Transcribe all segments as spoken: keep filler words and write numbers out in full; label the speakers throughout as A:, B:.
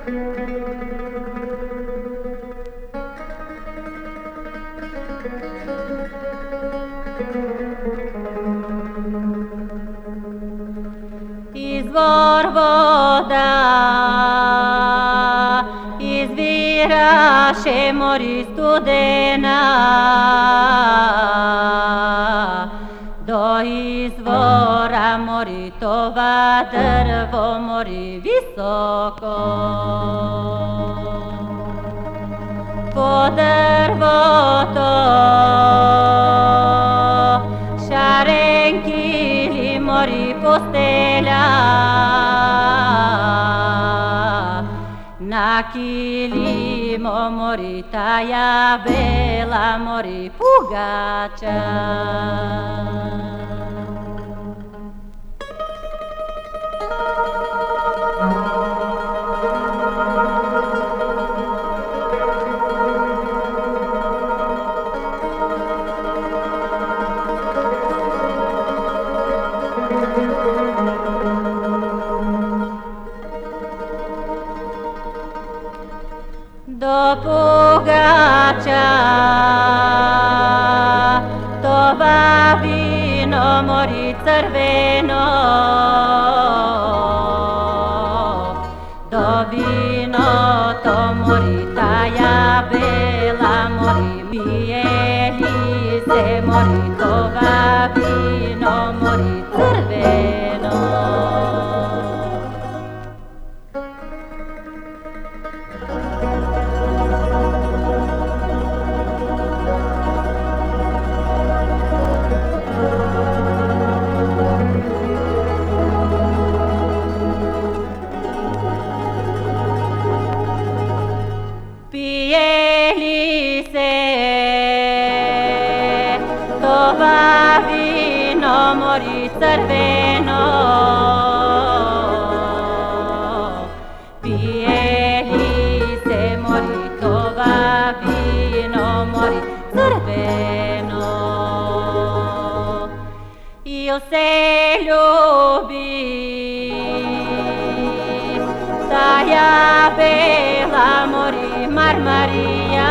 A: Izvor voda izviraše mori studena, do izvora mori tova drvo mori visoko. Po drvoto šarenki li mori postelja, na kilimo mori taja bela mori pugača. Do pugača tova vino mori crveno, do vino to mori taja bela mori, pije li se mori tova vino mori crveno. Pije li se tova vino mori crveno, pije li se mori tova vino mori crveno, il se ljubi taja bela mori Marmarija,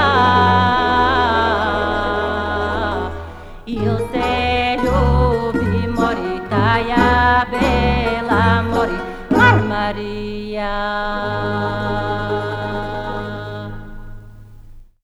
A: il se ljubi mori taja bela mori Marmarija.